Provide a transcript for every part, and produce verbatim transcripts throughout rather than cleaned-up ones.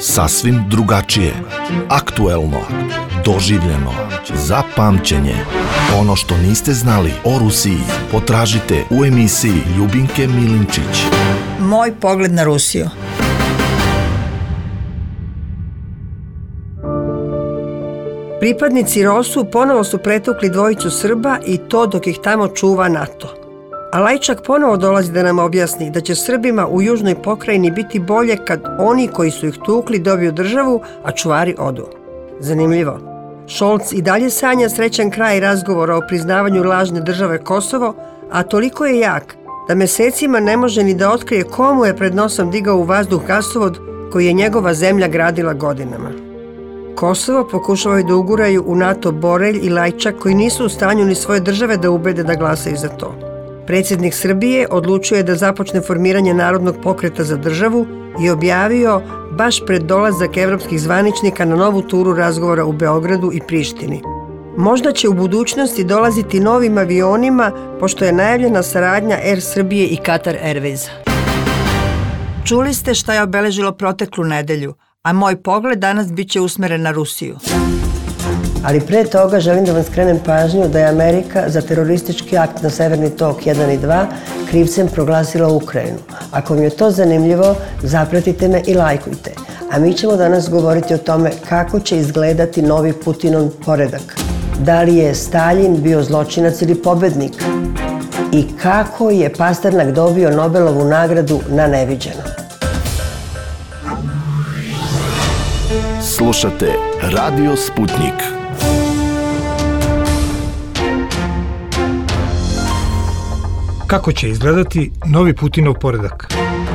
Sasvim drugačije, aktuelno, doživljeno, za pamćenje. Ono što niste znali o Rusiji potražite u emisiji Ljubinke Milinčić. Moj pogled na Rusiju. Pripadnici Rosu ponovo su pretukli dvojicu Srba i to dok ih tamo čuva NATO. A Lajčak ponovo dolazi da nam objasni da će Srbima u južnoj pokrajini biti bolje kad oni koji su ih tukli dobiju državu, a čuvari odu. Zanimljivo. Šolc i dalje sanja srećan kraj razgovora o priznavanju lažne države Kosovo, a toliko je jak da mesecima ne može ni da otkrije komu je pred nosom digao u vazduh gasovod koji je njegova zemlja gradila godinama. Kosovo pokušavaju da uguraju u NATO Borelj i Lajčak koji nisu u stanju ni svoje države da ubede da glasaju za to. Predsjednik Srbije odlučuje da započne formiranje Narodnog pokreta za državu i objavio baš pred dolazak evropskih zvaničnika na novu turu razgovora u Beogradu i Prištini. Možda će u budućnosti dolaziti novim avionima, pošto je najavljena saradnja Er Srbije i Qatar Airwaysa. Čuli ste šta je obeležilo proteklu nedelju, a moj pogled danas bit će usmeren na Rusiju. Ali pre toga želim da vam skrenem pažnju da je Amerika za teroristički akt na Severni tok jedan i dva krivcem proglasila Ukrajinu. Ako vam je to zanimljivo, zapratite me i lajkujte. A mi ćemo danas govoriti o tome kako će izgledati novi Putinov poredak. Da li je Staljin bio zločinac ili pobednik? I kako je Pasternak dobio Nobelovu nagradu na neviđeno? Slušate Radio Sputnik. Kako će izgledati novi Putinov poredak?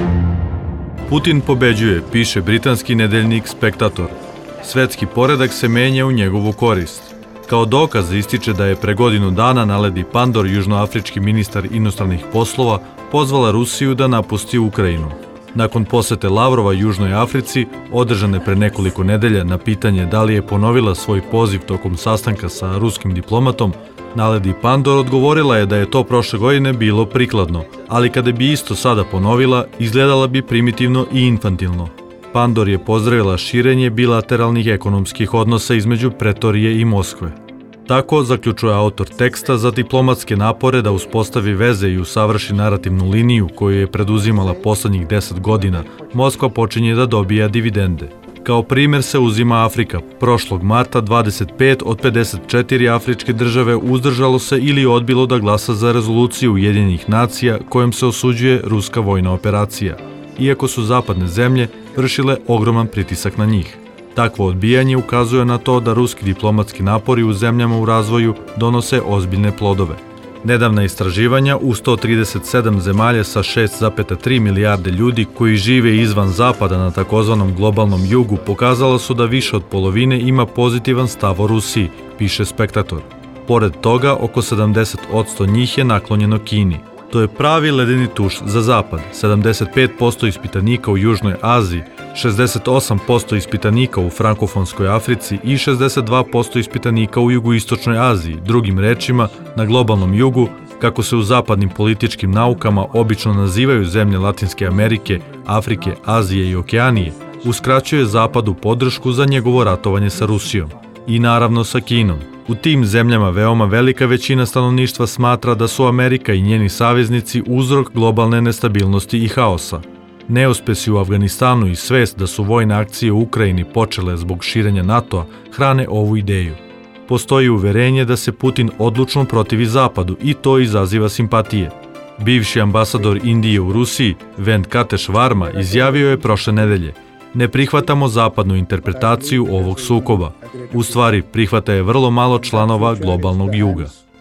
Putin pobeđuje, piše britanski nedeljnik Spektator. Svetski poredak se menja u njegovu korist. Kao dokaz ističe da je pre godinu dana Naledi Pandor, južnoafrički ministar inostranih poslova, pozvala Rusiju da napusti Ukrajinu. Nakon posete Lavrova Južnoj Africi, održane pre nekoliko nedelja na pitanje da li je ponovila svoj poziv tokom sastanka sa ruskim diplomatom, Naledi Pandor odgovorila je da je to prošle godine bilo prikladno, ali kada bi isto sada ponovila, izgledala bi primitivno i infantilno. Pandor je pozdravila širenje bilateralnih ekonomskih odnosa između Pretorije i Moskve. Tako zaključuje autor teksta za diplomatske napore da uspostavi veze i usavrši narativnu liniju koju je preduzimala poslednjih deset godina, Moskva počinje da dobija dividende. Kao primer se uzima Afrika. Prošlog marta dvadeset pet od pedeset četiri afričke države uzdržalo se ili odbilo da glasa za rezoluciju Ujedinjenih nacija kojom se osuđuje ruska vojna operacija, iako su zapadne zemlje vršile ogroman pritisak na njih. Takvo odbijanje ukazuje na to da ruski diplomatski napori u zemljama u razvoju donose ozbiljne plodove. Nedavna istraživanja u sto trideset sedam zemalja sa šest zarez tri milijarde ljudi koji žive izvan zapada na takozvanom globalnom jugu pokazala su da više od polovine ima pozitivan stav o Rusiji, piše Spektator. Pored toga, oko sedamdeset posto njih je naklonjeno Kini. To je pravi ledeni tuš za zapad. sedamdeset pet posto ispitanika u Južnoj Aziji, šezdeset osam posto ispitanika u frankofonskoj Africi i šezdeset dva posto ispitanika u jugoistočnoj Aziji, drugim rečima, na globalnom jugu, kako se u zapadnim političkim naukama obično nazivaju zemlje Latinske Amerike, Afrike, Azije i Okeanije, uskraćuje Zapadu podršku za njegovo ratovanje sa Rusijom. I naravno sa Kinom. U tim zemljama veoma velika većina stanovništva smatra da su Amerika i njeni saveznici uzrok globalne nestabilnosti i haosa. Neuspesi u Afganistanu i svest da su vojne akcije u Ukrajini počele zbog širenja NATO-a hrane ovu ideju. Postoji uverenje da se Putin odlučno protivi Zapadu i to izaziva simpatije. Bivši ambasador Indije u Rusiji, Venkateš Varma, izjavio je prošle nedelje: ne prihvatamo zapadnu interpretaciju ovog sukoba. U stvari, prihvata je vrlo malo članova globalnog juga.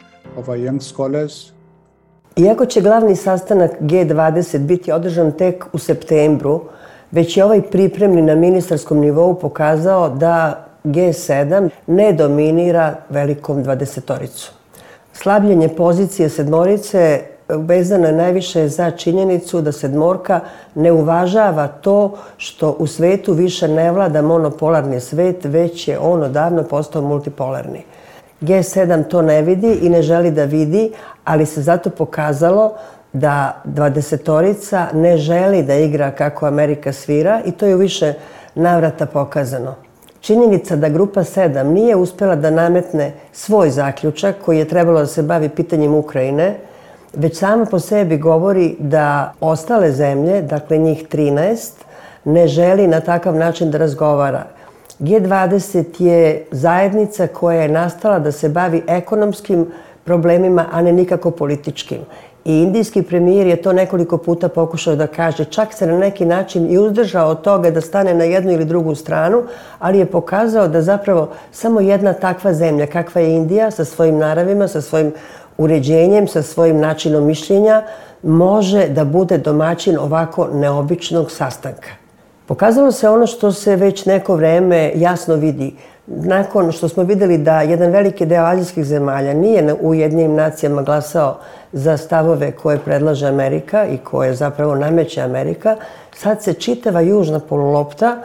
Iako će glavni sastanak G dvadeset biti održan tek u septembru, već je ovaj pripremni na ministarskom nivou pokazao da G sedam ne dominira velikom dvadesetoricu. Slabljenje pozicije sedmorice vezano je najviše za činjenicu da sedmorka ne uvažava to što u svetu više ne vlada monopolarni svet, već je on odavno postao multipolarni. G sedam to ne vidi i ne želi da vidi, ali se zato pokazalo da dvadesetorica ne želi da igra kako Amerika svira i to je u više navrata pokazano. Činjenica da Grupa sedam nije uspjela da nametne svoj zaključak koji je trebalo da se bavi pitanjem Ukrajine, već samo po sebi govori da ostale zemlje, dakle njih trinaest, ne želi na takav način da razgovara. G dvadeset je zajednica koja je nastala da se bavi ekonomskim problemima, a ne nikako političkim. I indijski premijer je to nekoliko puta pokušao da kaže, čak se na neki način i uzdržao od toga da stane na jednu ili drugu stranu, ali je pokazao da zapravo samo jedna takva zemlja, kakva je Indija, sa svojim naravima, sa svojim uređenjem, sa svojim načinom mišljenja, može da bude domaćin ovako neobičnog sastanka. Pokazalo se ono što se već neko vreme jasno vidi. Nakon što smo vidjeli da jedan veliki deo azijskih zemalja nije u Ujedinjenim nacijama glasao za stavove koje predlaže Amerika i koje zapravo nameće Amerika, sad se čitava južna polulopta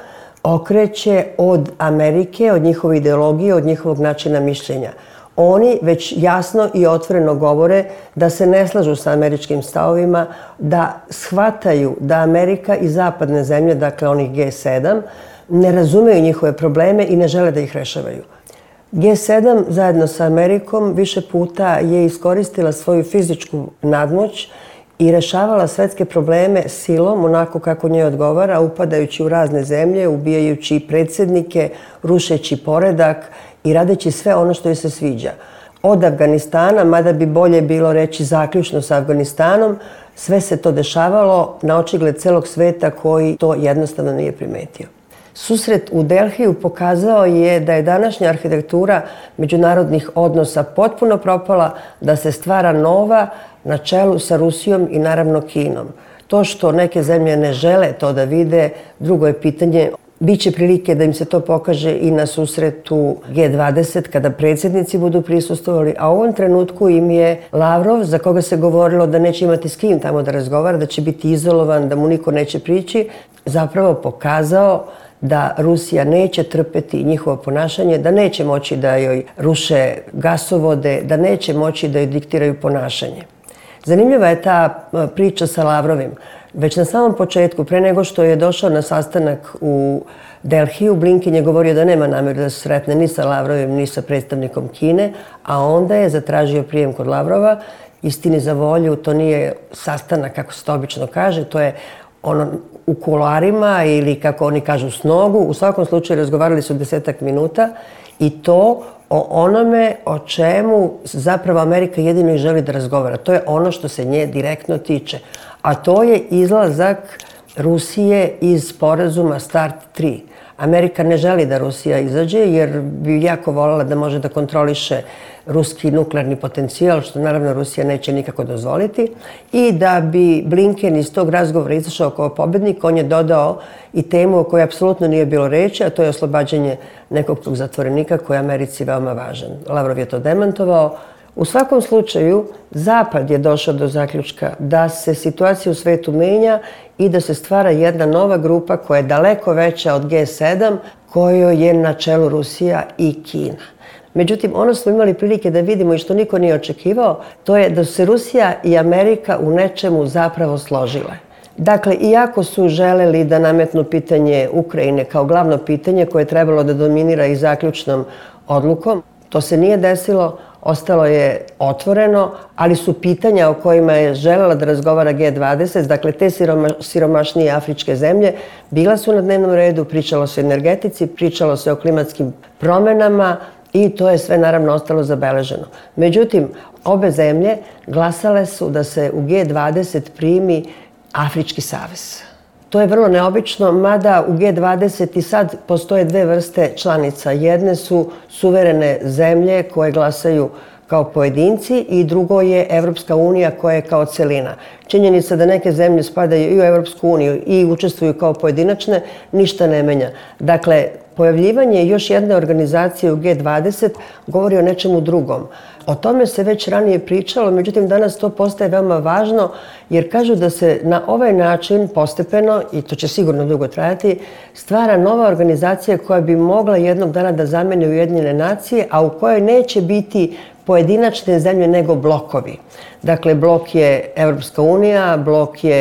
okreće od Amerike, od njihove ideologije, od njihovog načina mišljenja. Oni već jasno i otvoreno govore da se ne slažu sa američkim stavovima, da shvataju da Amerika i zapadne zemlje, dakle onih G sedam, ne razumeju njihove probleme i ne žele da ih rešavaju. G sedam zajedno sa Amerikom više puta je iskoristila svoju fizičku nadmoć i rešavala svetske probleme silom, onako kako njoj odgovara, upadajući u razne zemlje, ubijajući predsjednike, rušeći poredak i radeći sve ono što joj se sviđa. Od Afganistana, mada bi bolje bilo reći zaključno sa Afganistanom, sve se to dešavalo na očigled celog sveta koji to jednostavno nije primetio. Susret u Delhiju pokazao je da je današnja arhitektura međunarodnih odnosa potpuno propala, da se stvara nova na čelu sa Rusijom i naravno Kinom. To što neke zemlje ne žele to da vide, drugo je pitanje. Biće prilike da im se to pokaže i na susretu G dvadeset kada predsjednici budu prisustvovali, a u ovom trenutku im je Lavrov, za koga se govorilo da neće imati s kim tamo da razgovara, da će biti izolovan, da mu niko neće prići, zapravo pokazao da Rusija neće trpeti njihovo ponašanje, da neće moći da joj ruše gasovode, da neće moći da joj diktiraju ponašanje. Zanimljiva je ta priča sa Lavrovim. Već na samom početku, pre nego što je došao na sastanak u Delhiju, Blinken je govorio da nema namjeru da se sretne ni sa Lavrovim, ni sa predstavnikom Kine, a onda je zatražio prijem kod Lavrova. Istini za volju, to nije sastanak, kako se to obično kaže, to je ono u kuloarima ili kako oni kažu s nogu. U svakom slučaju razgovarali su desetak minuta i to o onome o čemu zapravo Amerika jedino i želi da razgovara. To je ono što se nje direktno tiče. A to je izlazak Rusije iz sporazuma START tri. Amerika ne želi da Rusija izađe jer bi jako voljela da može da kontroliše ruski nuklearni potencijal, što naravno Rusija neće nikako dozvoliti. I da bi Blinken iz tog razgovora izašao kao pobednik, on je dodao i temu o kojoj apsolutno nije bilo reči, a to je oslobađanje nekog tog zatvorenika koji je Americi veoma važan. Lavrov je to demantovao. U svakom slučaju, Zapad je došao do zaključka da se situacija u svetu menja i da se stvara jedna nova grupa koja je daleko veća od G sedam, kojoj je na čelu Rusija i Kina. Međutim, ono smo imali prilike da vidimo i što niko nije očekivao, to je da su se Rusija i Amerika u nečemu zapravo složile. Dakle, iako su želeli da nametnu pitanje Ukrajine kao glavno pitanje koje je trebalo da dominira i zaključnom odlukom, to se nije desilo, ostalo je otvoreno, ali su pitanja o kojima je želela da razgovara G dvadeset, dakle te siromašnije afričke zemlje, bila su na dnevnom redu, pričalo se o energetici, pričalo se o klimatskim promenama i to je sve naravno ostalo zabeleženo. Međutim, obe zemlje glasale su da se u G dvadeset primi Afrički savez. To je vrlo neobično, mada u G dvadeset i sad postoje dve vrste članica. Jedne su suverene zemlje koje glasaju kao pojedinci i drugo je Evropska unija koja je kao celina. Činjenica da neke zemlje spadaju i u Evropsku uniju i učestvuju kao pojedinačne, ništa ne menja. Dakle, pojavljivanje još jedne organizacije u G dvadeset govori o nečemu drugom. O tome se već ranije pričalo, međutim danas to postaje veoma važno jer kažu da se na ovaj način postepeno, i to će sigurno dugo trajati, stvara nova organizacija koja bi mogla jednog dana da zameni Ujedinjene nacije, a u kojoj neće biti pojedinačne zemlje nego blokovi. Dakle, blok je Evropska unija, blok je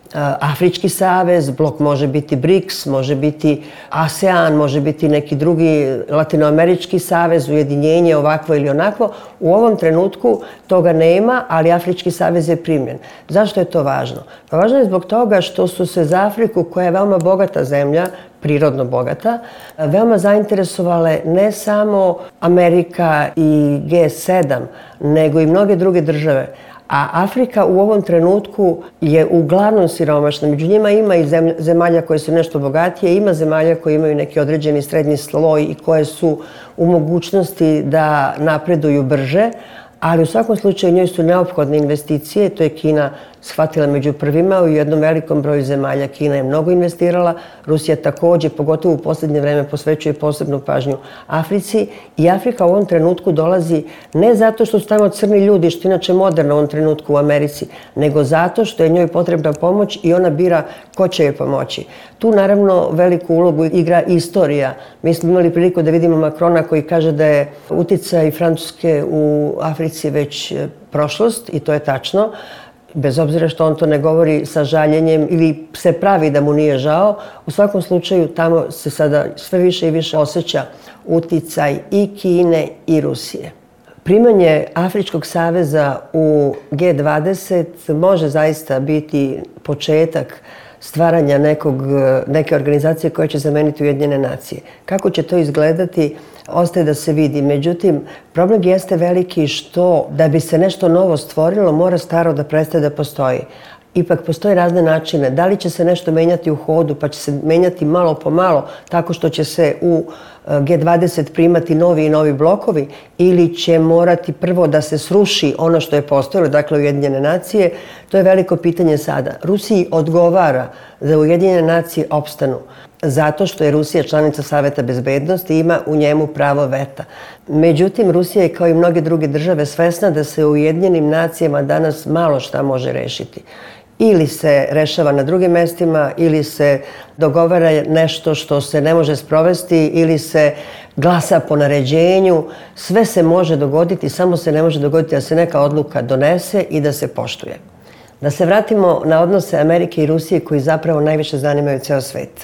Afrički savez, blok može biti briks, može biti ASEAN, može biti neki drugi latinoamerički savez, ujedinjenje ovakvo ili onakvo. U ovom trenutku toga nema, ali Afrički savez je primljen. Zašto je to važno? Pa važno je zbog toga što su se za Afriku, koja je veoma bogata zemlja, prirodno bogata, veoma zainteresovale ne samo Amerika i G sedam, nego i mnoge druge države. A Afrika u ovom trenutku je uglavnom siromašna. Među njima ima i zemalja koje su nešto bogatije, ima zemalja koje imaju neki određeni srednji sloj i koje su u mogućnosti da napreduju brže, ali u svakom slučaju njoj su neophodne investicije. To je Kina shvatila među prvima. U jednom velikom broju zemalja Kina je mnogo investirala. Rusija takođe, pogotovo u poslednje vreme, posvećuje posebnu pažnju Africi. I Afrika u ovom trenutku dolazi ne zato što su tamo crni ljudi, što je inače moderno u ovom trenutku u Americi, nego zato što je njoj potrebna pomoć i ona bira ko će joj pomoći. Tu naravno veliku ulogu igra istorija. Mi smo imali priliku da vidimo Makrona koji kaže da je uticaj Francuske u Africi već prošlost i to je tačno. Bez obzira što on to ne govori sa žaljenjem ili se pravi da mu nije žao, u svakom slučaju tamo se sada sve više i više osjeća uticaj i Kine i Rusije. Primanje Afričkog saveza u G dvadeset može zaista biti početak stvaranja nekog, neke organizacije koja će zameniti Ujedinjene nacije. Kako će to izgledati, ostaje da se vidi. Međutim, problem jeste veliki što da bi se nešto novo stvorilo, mora staro da prestaje da postoji. Ipak postoje razne načine. Da li će se nešto menjati u hodu, pa će se menjati malo po malo, tako što će se u G dvadeset primati novi i novi blokovi, ili će morati prvo da se sruši ono što je postojalo, dakle Ujedinjene nacije, to je veliko pitanje sada. Rusiji odgovara da Ujedinjene nacije opstanu, zato što je Rusija članica Saveta bezbednosti i ima u njemu pravo veta. Međutim, Rusija je kao i mnoge druge države svesna da se u Ujedinjenim nacijama danas malo šta može rešiti. Ili se rešava na drugim mestima, ili se dogovara nešto što se ne može sprovesti, ili se glasa po naređenju. Sve se može dogoditi, samo se ne može dogoditi da se neka odluka donese i da se poštuje. Da se vratimo na odnose Amerike i Rusije koji zapravo najviše zanimaju ceo svet.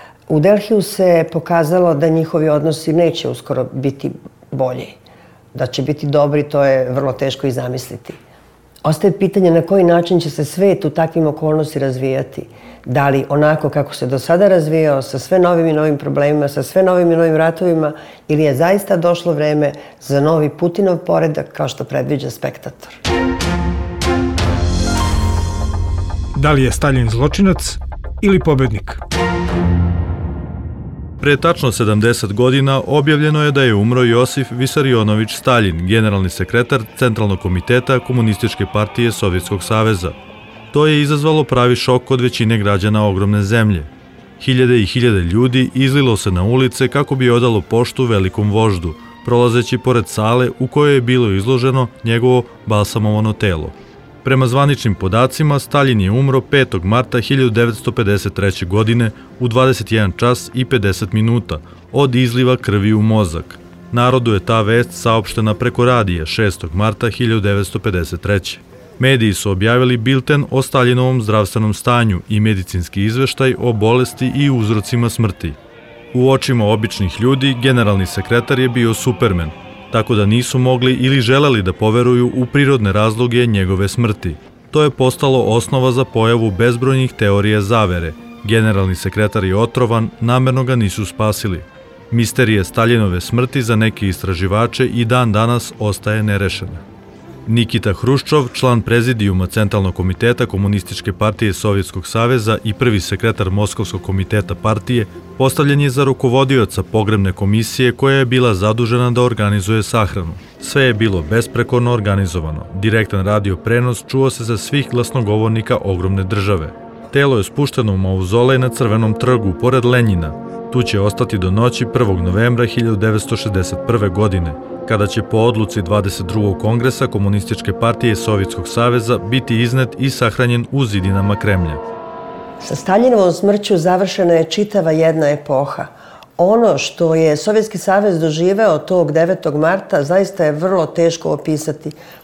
U Delhiju se pokazalo da njihovi odnosi neće uskoro biti bolji. Da će biti dobri, to je vrlo teško i zamisliti. Ostaje pitanje na koji način će se svet u takvim okolnosti razvijati. Da li onako kako se do sada razvijao, sa sve novim i novim problemima, sa sve novim i novim ratovima, ili je zaista došlo vreme za novi Putinov poredak kao što predviđa Spektator. Da li je Staljin zločinac ili pobednik? Pre tačno sedamdeset godina objavljeno je da je umro Josif Visarionović Staljin, generalni sekretar Centralnog komiteta Komunističke partije Sovjetskog saveza. To je izazvalo pravi šok kod većine građana ogromne zemlje. Hiljade i hiljade ljudi izlilo se na ulice kako bi odalo poštu velikom voždu, prolazeći pored sale u kojoj je bilo izloženo njegovo balsamovano telo. Prema zvaničnim podacima, Staljin je umro petog marta hiljadu devetsto pedeset treće. godine u dvadeset jedan čas i pedeset minuta od izliva krvi u mozak. Narodu je ta vest saopštena preko radija šestog marta hiljadu devetsto pedeset treće. Mediji su objavili bilten o Staljinovom zdravstvenom stanju i medicinski izveštaj o bolesti i uzrocima smrti. U očima običnih ljudi, generalni sekretar je bio Supermen, tako da nisu mogli ili želeli da poveruju u prirodne razloge njegove smrti. To je postalo osnova za pojavu bezbrojnih teorija zavere. Generalni sekretar je otrovan, namerno ga nisu spasili. Misterija Staljinove smrti za neke istraživače i dan danas ostaje nerešena. Nikita Hruščov, član prezidijuma Centralnog komiteta Komunističke partije Sovjetskog saveza i prvi sekretar Moskovskog komiteta partije, postavljen je za rukovodioca pogrebne komisije koja je bila zadužena da organizuje sahranu. Sve je bilo besprekorno organizovano. Direktan radio prenos čuo se za svih glasnogovornika ogromne države. Telo je spušteno u mauzolej na Crvenom trgu, pored Lenjina. Tu će ostati do noći prvog novembra hiljadu devetsto šezdeset prve. godine, kada će po odluci dvadeset drugog kongresa Komunističke partije Sovjetskog saveza biti iznet i sahranjen u zidinama Kremlja. Sa Staljinovom smrću završena je čitava jedna epoha. Ono što je Sovjetski savez doživeo tog devetog marta zaista je vrlo teško opisati.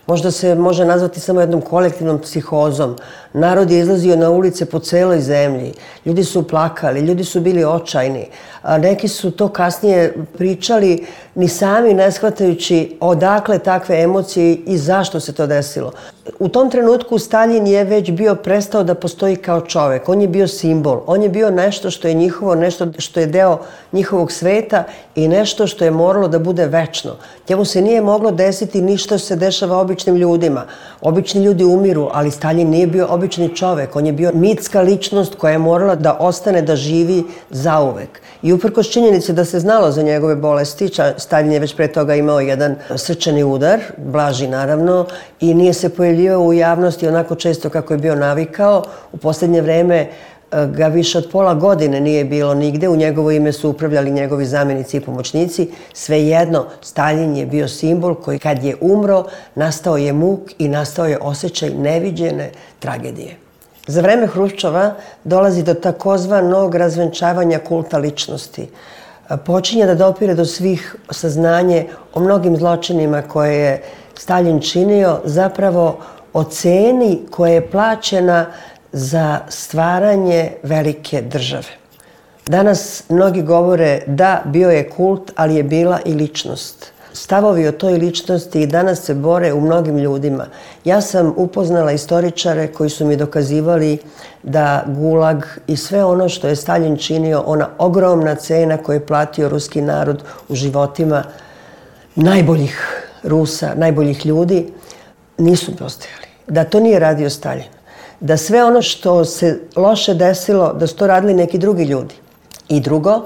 Možda se može nazvati samo jednom kolektivnom psihozom. Narod je izlazio na ulice po celoj zemlji. Ljudi su plakali, ljudi su bili očajni. A neki su to kasnije pričali ni sami ne shvatajući odakle takve emocije i zašto se to desilo. U tom trenutku Staljin je već bio prestao da postoji kao čovek. On je bio simbol. On je bio nešto što je njihovo, nešto što je deo njihovog sveta i nešto što je moralo da bude večno. Njemu se nije moglo desiti ništa što se dešava običnim ljudima. Obični ljudi umiru, ali Staljin nije bio obični čovek. On je bio mitska ličnost koja je morala da ostane da živi zauvek. I uprkos činjenici da se znalo za njegove bolesti, Staljin je već pre toga imao jedan srčani udar, blaži naravno, i nije se pojavljivao u javnosti onako često kako je bio navikao. U posljednje vreme ga više od pola godine nije bilo nigde, u njegovo ime su upravljali njegovi zamjenici i pomoćnici. Svejedno, Staljin je bio simbol koji kad je umro, nastao je muk i nastao je osjećaj neviđene tragedije. Za vreme Hruščova dolazi do takozvanog razvenčavanja kulta ličnosti. Počinje da dopire do svih saznanje o mnogim zločinima koje je Staljin činio, zapravo o ceni koja je plaćena za stvaranje velike države. Danas mnogi govore da bio je kult, ali je bila i ličnost. Stavovi o toj ličnosti i danas se bore u mnogim ljudima. Ja sam upoznala istoričare koji su mi dokazivali da Gulag i sve ono što je Staljin činio, ona ogromna cena koju je platio ruski narod u životima najboljih Rusa, najboljih ljudi, nisu postojali. Da to nije radio Staljin. Da sve ono što se loše desilo, da su to radili neki drugi ljudi. I drugo,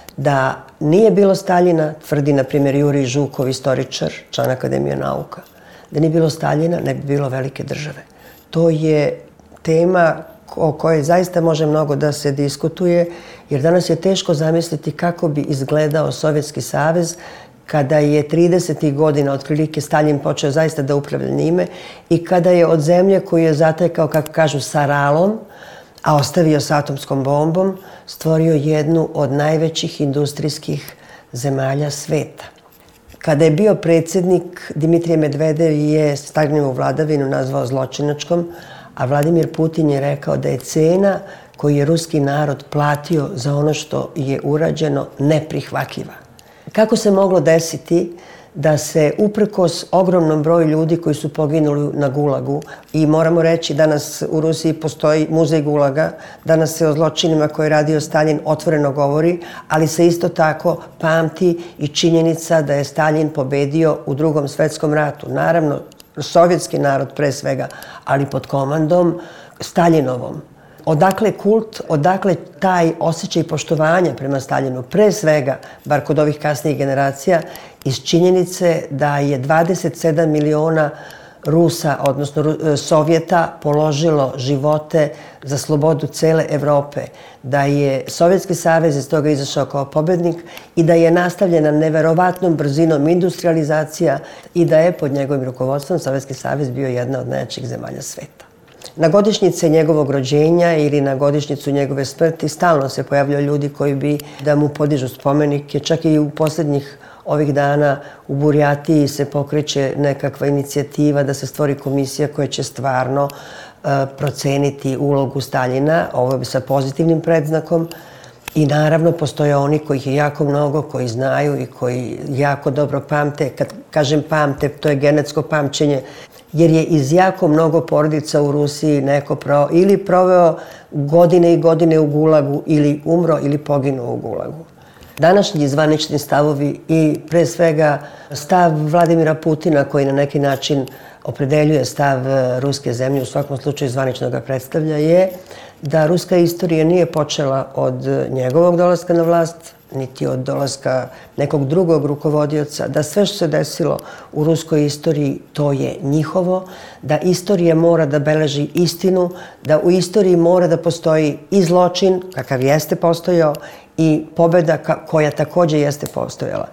da nije bilo Staljina, tvrdi na primjer Jurij Žukov, istoričar, član Akademije nauka, da nije bilo Staljina, ne bi bilo velike države. To je tema o kojoj zaista može mnogo da se diskutuje, jer danas je teško zamisliti kako bi izgledao Sovjetski savez kada je tridesetih godina otprilike Staljin počeo zaista da upravlja njime i kada je od zemlje koju je zatekao, kako kažu, saralom, a ostavio s atomskom bombom, stvorio jednu od najvećih industrijskih zemalja sveta. Kada je bio predsjednik, Dimitrije Medvedev je Staljinovu vladavinu nazvao zločinačkom, a Vladimir Putin je rekao da je cena koju je ruski narod platio za ono što je urađeno neprihvatljiva. Kako se moglo desiti da se uprkos ogromnom broju ljudi koji su poginuli na Gulagu, i moramo reći danas u Rusiji postoji muzej Gulaga, danas se o zločinima koje je radio Staljin otvoreno govori, ali se isto tako pamti i činjenica da je Staljin pobedio u Drugom svetskom ratu. Naravno, sovjetski narod pre svega, ali pod komandom Staljinovom. Odakle kult, odakle taj osjećaj poštovanja prema Staljinu, pre svega, bar kod ovih kasnijih generacija, iz činjenice da je dvadeset sedam miliona Rusa, odnosno Sovjeta, položilo živote za slobodu cele Evrope, da je Sovjetski savez iz toga izašao kao pobednik i da je nastavljena neverovatnom brzinom industrializacija i da je pod njegovim rukovodstvom Sovjetski savez bio jedna od najjačih zemalja sveta. Na godišnjice njegovog rođenja ili na godišnjicu njegove smrti stalno se pojavljaju ljudi koji bi da mu podižu spomenike. Čak i u posljednjih ovih dana u Burjatiji se pokreće nekakva inicijativa da se stvori komisija koja će stvarno uh, proceniti ulogu Staljina, ovo je sa pozitivnim predznakom. I naravno postoje oni kojih je jako mnogo, koji znaju i koji jako dobro pamte. Kad kažem pamte, to je genetsko pamćenje, jer je iz jako mnogo porodica u Rusiji neko pro, ili proveo godine i godine u Gulagu, ili umro ili poginuo u Gulagu. Današnji zvanični stavovi i pre svega stav Vladimira Putina, koji na neki način opredeljuje stav ruske zemlje, u svakom slučaju zvanično ga predstavlja, je da ruska istorija nije počela od njegovog dolaska na vlast, niti od dolaska nekog drugog rukovodioca, da sve što se desilo u ruskoj istoriji to je njihovo, da istorija mora da beleži istinu, da u istoriji mora da postoji i zločin, kakav jeste postojao, i pobjeda koja također jeste postojala.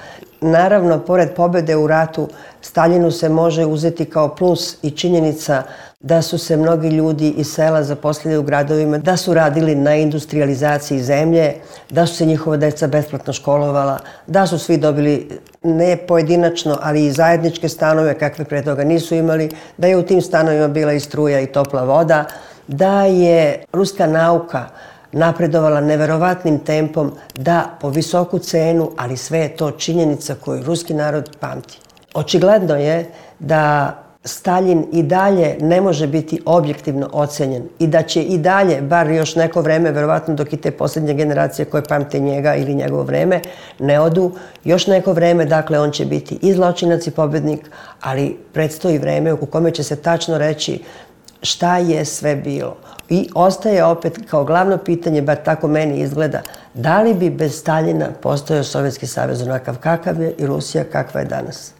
Naravno, pored pobede u ratu, Staljinu se može uzeti kao plus i činjenica da su se mnogi ljudi iz sela zaposlili u gradovima, da su radili na industrializaciji zemlje, da su se njihova deca besplatno školovala, da su svi dobili ne pojedinačno, ali i zajedničke stanove kakve pre toga nisu imali, da je u tim stanovima bila i struja i topla voda, da je ruska nauka napredovala neverovatnim tempom, da po visoku cenu, ali sve je to činjenica koju ruski narod pamti. Očigledno je da Staljin i dalje ne može biti objektivno ocenjen i da će i dalje, bar još neko vreme, verovatno dok i te posljednje generacije koje pamte njega ili njegovo vreme ne odu, još neko vreme, dakle, on će biti i zločinac i pobednik, ali predstoji vreme u kome će se tačno reći šta je sve bilo. I ostaje opet kao glavno pitanje, bar tako meni izgleda, da li bi bez Staljina postojao Sovjetski savez onakav kakav je i Rusija kakva je danas.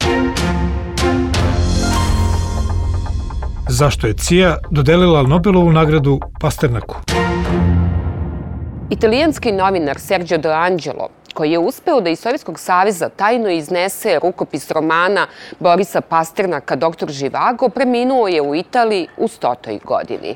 Zašto je C I A dodelila Nobelovu nagradu Pasternaku? Italijanski novinar Sergio D'Angelo, koji je uspeo da iz Sovjetskog saveza tajno iznese rukopis romana Borisa Pasternaka Doktor Živago, preminuo je u Italiji u stotoj godini.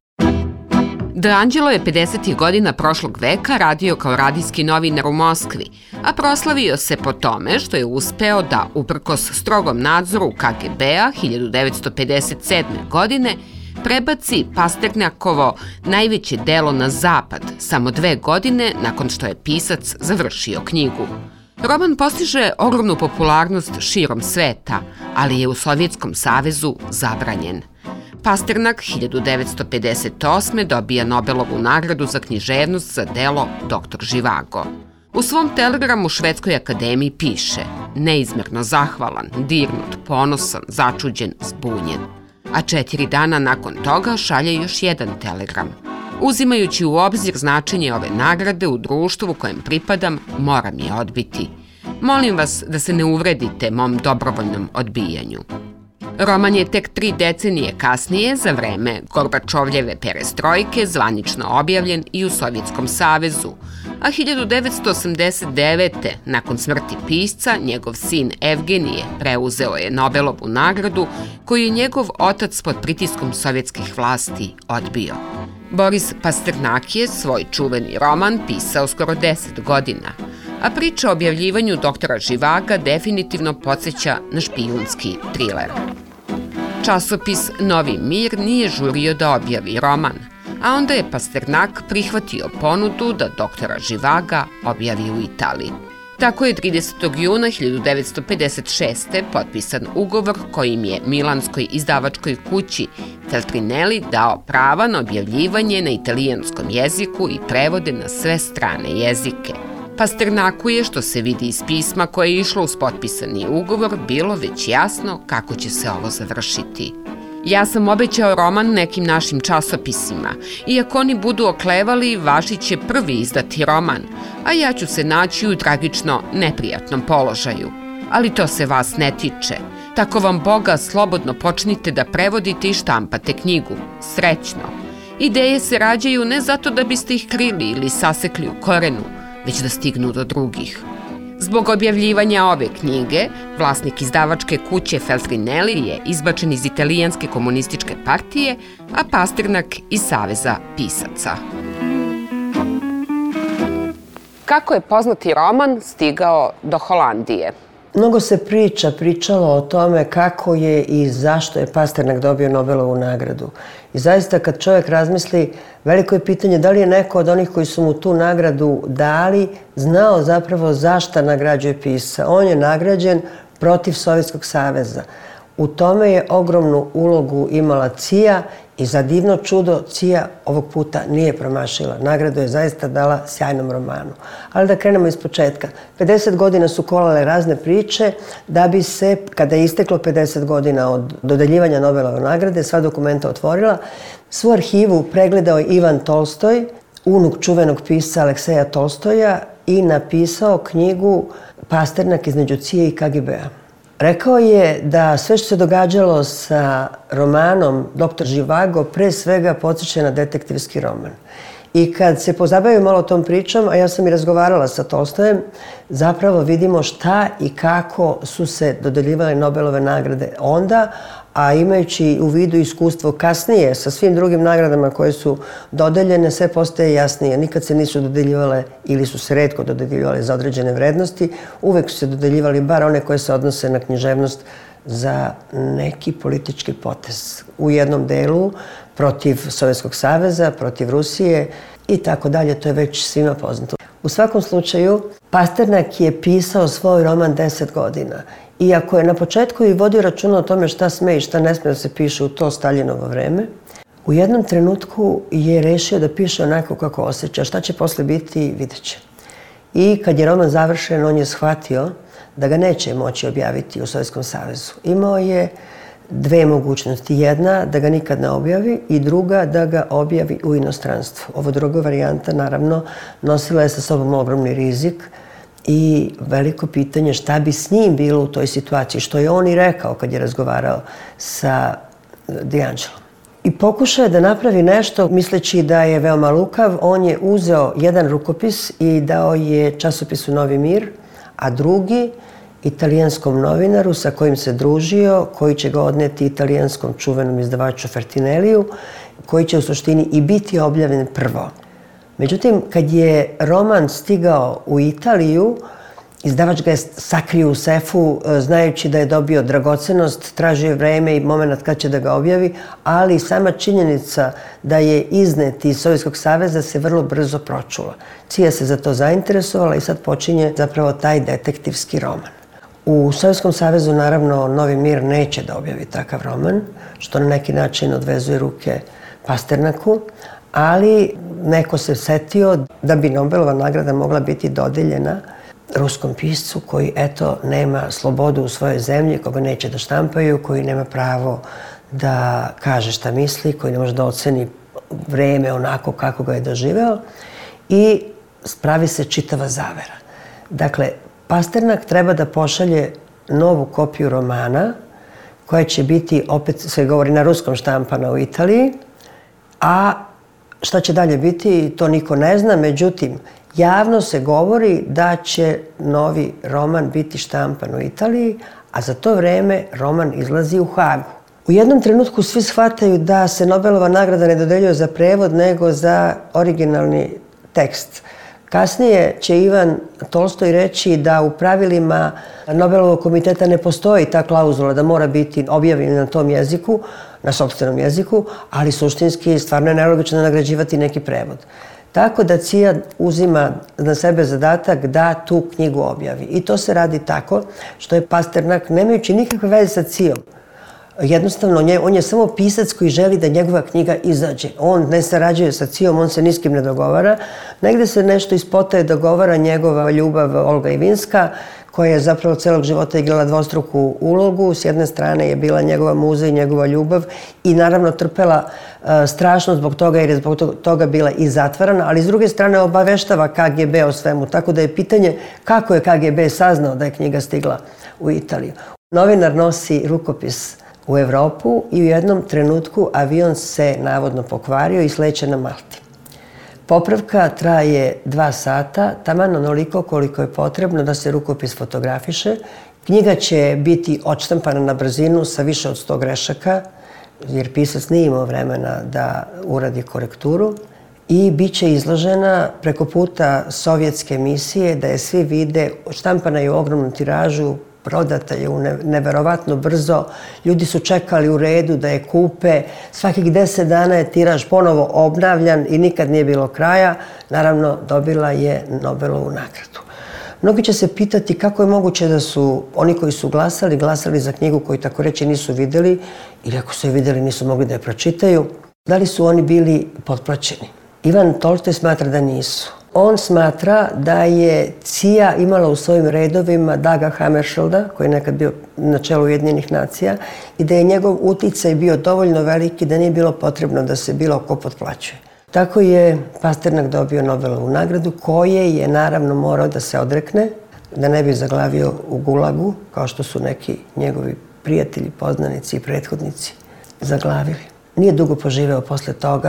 D'Angelo je pedesetih godina prošlog veka radio kao radijski novinar u Moskvi, a proslavio se po tome što je uspeo da, uprkos strogom nadzoru K G B-a hiljadu devetsto pedeset sedme. godine, prebaci Pasternakovo najveće delo na zapad, samo dve godine nakon što je pisac završio knjigu. Roman postiže ogromnu popularnost širom sveta, ali je u Sovjetskom savezu zabranjen. Pasternak hiljadu devetsto pedeset osme. dobija Nobelovu nagradu za književnost za delo Doktor Živago. U svom telegramu Švedskoj akademiji piše: neizmerno zahvalan, dirnut, ponosan, začuđen, zbunjen. A četiri dana nakon toga šalje još jedan telegram. Uzimajući u obzir značenje ove nagrade u društvu kojem pripadam, moram je odbiti. Molim vas da se ne uvredite mom dobrovoljnom odbijanju. Roman je tek tri decenije kasnije, za vreme Gorbačovljeve perestrojke, zvanično objavljen i u Sovjetskom savezu, a hiljadu devetsto osamdeset devete. nakon smrti pisca, njegov sin Evgenije preuzeo je Nobelovu nagradu koju je njegov otac pod pritiskom sovjetskih vlasti odbio. Boris Pasternak je svoj čuveni roman pisao skoro deset godina, a priča o objavljivanju Doktora Živaga definitivno podsjeća na špijunski triler. Časopis Novi mir nije žurio da objavi roman, a onda je Pasternak prihvatio ponudu da Doktora Živaga objavi u Italiji. Tako je tridesetog juna hiljadu devetsto pedeset šeste. potpisan ugovor kojim je milanskoj izdavačkoj kući Feltrinelli dao prava na objavljivanje na italijanskom jeziku i prevode na sve strane jezike. Pasternaku je, što se vidi iz pisma koje je išlo uz potpisani ugovor, bilo već jasno kako će se ovo završiti. Ja sam obećao roman nekim našim časopisima i ako oni budu oklevali, vaši će prvi izdati roman, a ja ću se naći u tragično neprijatnom položaju. Ali to se vas ne tiče. Tako vam Boga, slobodno počnite da prevodite i štampate knjigu. Srećno. Ideje se rađaju ne zato da biste ih krili ili sasekli u korenu, već da stignu do drugih. Zbog objavljivanja ove knjige, vlasnik izdavačke kuće Feltrinelli je izbačen iz italijanske komunističke partije, a Pasternak iz Saveza pisaca. Kako je poznati roman stigao do Holandije? Mnogo se priča, pričalo o tome kako je i zašto je Pasternak dobio Nobelovu nagradu. I zaista kad čovjek razmisli, veliko je pitanje da li je neko od onih koji su mu tu nagradu dali znao zapravo zašto nagrađuje pisca. On je nagrađen protiv Sovjetskog saveza. U tome je ogromnu ulogu imala C I A i za divno čudo C I A ovog puta nije promašila. Nagradu je zaista dala sjajnom romanu. Ali da krenemo iz početka. pedeset godina su kolale razne priče da bi se, kada je isteklo pedeset godina od dodeljivanja Nobelove nagrade, sva dokumenta otvorila. Svu arhivu pregledao je Ivan Tolstoj, unuk čuvenog pisca Alekseja Tolstoja, i napisao knjigu Pasternak između C I A i K G B-a. Rekao je da sve što se događalo sa romanom Doktor Živago pre svega podsjeća na detektivski roman. I kad se pozabavimo malo tom pričom, a ja sam i razgovarala sa Tolstojem, zapravo vidimo šta i kako su se dodeljivale Nobelove nagrade onda, a imajući u vidu iskustvo kasnije sa svim drugim nagradama koje su dodeljene, sve postaje jasnije. Nikad se nisu dodeljivale ili su se retko dodeljivale za određene vrednosti, uvek su se dodeljivali bar one koje se odnose na književnost za neki politički potez. U jednom delu protiv Sovjetskog saveza, protiv Rusije i tako dalje, to je već svima poznato. U svakom slučaju, Pasternak je pisao svoj roman deset godina. Iako je na početku i vodio računa o tome šta sme i šta ne sme da se piše u to Staljinovo vreme, u jednom trenutku je rešio da piše onako kako osjeća. Šta će posle biti, vidjet će. I kad je roman završen, on je shvatio da ga neće moći objaviti u Sovjetskom savezu. Imao je dve mogućnosti. Jedna, da ga nikad ne objavi i druga, da ga objavi u inostranstvu. Ovo druga varijanta, naravno, nosila je sa sobom ogromni rizik i veliko pitanje šta bi s njim bilo u toj situaciji, što je on i rekao kad je razgovarao sa D'Angelom. I pokušao je da napravi nešto, misleći da je veoma lukav. On je uzeo jedan rukopis i dao je časopisu Novi mir, a drugi italijanskom novinaru sa kojim se družio, koji će ga odneti italijanskom čuvenom izdavaču Fertinelliju, koji će u suštini i biti objavljen prvo. Međutim, kad je roman stigao u Italiju, izdavač ga je sakrio u sefu, znajući da je dobio dragocenost, tražio je vreme i moment kad će da ga objavi, ali sama činjenica da je iznet iz Sovjetskog saveza se vrlo brzo pročula. C I A se za to zainteresovala i sad počinje zapravo taj detektivski roman. U Sovjetskom savezu, naravno, Novi mir neće da objavi takav roman, što na neki način odvezuje ruke Pasternaku, ali neko se setio da bi Nobelova nagrada mogla biti dodeljena ruskom piscu koji, eto, nema slobodu u svojoj zemlji, koga neće da štampaju, koji nema pravo da kaže šta misli, koji ne može da oceni vreme onako kako ga je doživeo i spravi se čitava zavera. Dakle, Pasternak treba da pošalje novu kopiju romana koja će biti, opet se govori na ruskom, štampana u Italiji, a šta će dalje biti, to niko ne zna. Međutim, javno se govori da će novi roman biti štampan u Italiji, a za to vreme roman izlazi u Hagu. U jednom trenutku svi shvataju da se Nobelova nagrada ne dodeljuje za prevod, nego za originalni tekst. Kasnije će Ivan Tolstoj reći da u pravilima Nobelovog komiteta ne postoji ta klauzula da mora biti objavljen na tom jeziku, na sopstvenom jeziku, ali suštinski stvarno je nelogično nagrađivati neki prevod. Tako da C I A uzima na sebe zadatak da tu knjigu objavi. I to se radi tako što je Pasternak, nemajući nikakve veze sa C I A-om, jednostavno, on je samo pisac koji želi da njegova knjiga izađe. On ne sarađuje sa C I A-om, on se ni s kim ne dogovara. Negde se nešto ispotaje dogovara njegova ljubav Olga Ivinska, koja je zapravo celog života igrala dvostruku ulogu. S jedne strane je bila njegova muza i njegova ljubav i naravno trpela strašno zbog toga jer je zbog toga bila i zatvarana, ali s druge strane obaveštava K G B o svemu. Tako da je pitanje kako je K G B saznao da je knjiga stigla u Italiju. Novinar nosi rukopis u Evropu i u jednom trenutku avion se navodno pokvario i sleće na Malti. Popravka traje dva sata, taman onoliko koliko je potrebno da se rukopis fotografiše. Knjiga će biti odštampana na brzinu sa više od sto grešaka, jer pisac nije imao vremena da uradi korekturu i bit će izložena preko puta sovjetske misije da je svi vide. Štampana je u ogromnom tiražu, prodata je neverovatno brzo, ljudi su čekali u redu da je kupe, svakih deset dana je tiraž ponovo obnavljan i nikad nije bilo kraja. Naravno, dobila je Nobelovu nagradu. Mnogi će se pitati kako je moguće da su oni koji su glasali, glasali za knjigu koju tako reći nisu videli ili ako su je videli nisu mogli da je pročitaju. Da li su oni bili potplaćeni? Ivan Tolstoj smatra da nisu. On smatra da je C I A imala u svojim redovima Daga Hammarskjölda, koji je nekad bio na čelu Ujedinjenih nacija, i da je njegov uticaj bio dovoljno veliki da nije bilo potrebno da se bilo ko potplaćuje. Tako je Pasternak dobio Nobelovu nagradu, koje je naravno morao da se odrekne, da ne bi zaglavio u gulagu, kao što su neki njegovi prijatelji, poznanici i prethodnici zaglavili. Nije dugo poživeo posle toga,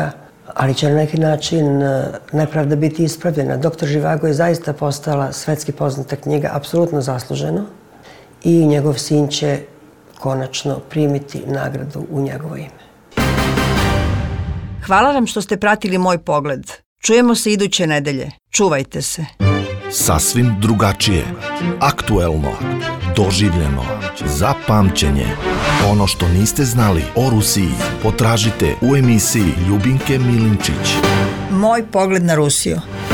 ali će na neki način nepravda biti ispravljena. Doktor Živago je zaista postala svetski poznata knjiga, apsolutno zasluženo, i njegov sin će konačno primiti nagradu u njegovo ime. Hvala vam što ste pratili Moj pogled. Čujemo se iduće nedelje. Čuvajte se. Sasvim drugačije, aktuelno, doživljeno, za pamćenje. Ono što niste znali o Rusiji potražite u emisiji Ljubinke Milinčić. Moj pogled na Rusiju.